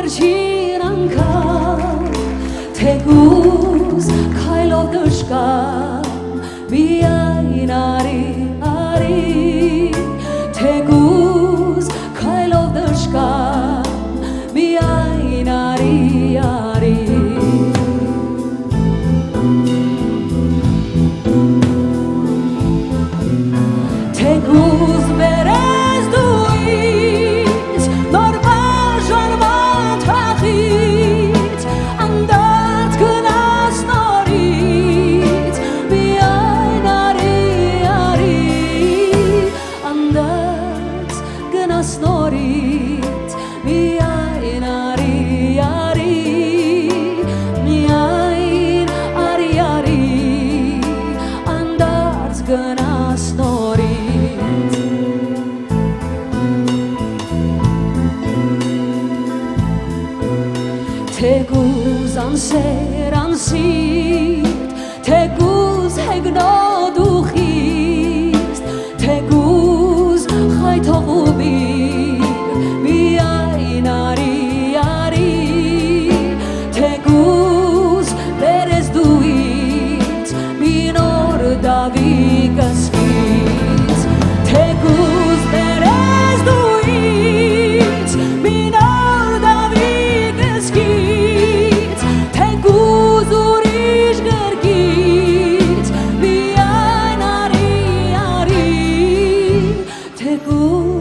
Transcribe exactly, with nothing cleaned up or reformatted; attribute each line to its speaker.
Speaker 1: վերջին անգամ թեկուզ քայլով դժկար միայն արի արի թեկուզ քայլով դժկար միայն արի արի թեկուզ վերես դու ինձ նոր բաժանված հախից անդած գնաս նորից միայն արի արի անդած գնաս նորից միայն արի արի միայն արի արի անդած գնաս նորից թեկուզ անսեր անսիտ թեկուզ հեգնոտ ու խիստ թեկուզ խայթող ու բիր միայն արի արի թեկուզ վերես դու ինձ մի նոր դավիկ սկիz թեկուզ վերես դու ինձ մի նոր դավիկ սկիz թեկուզ ուրիշ գրկից միայն արի արի թեկուզ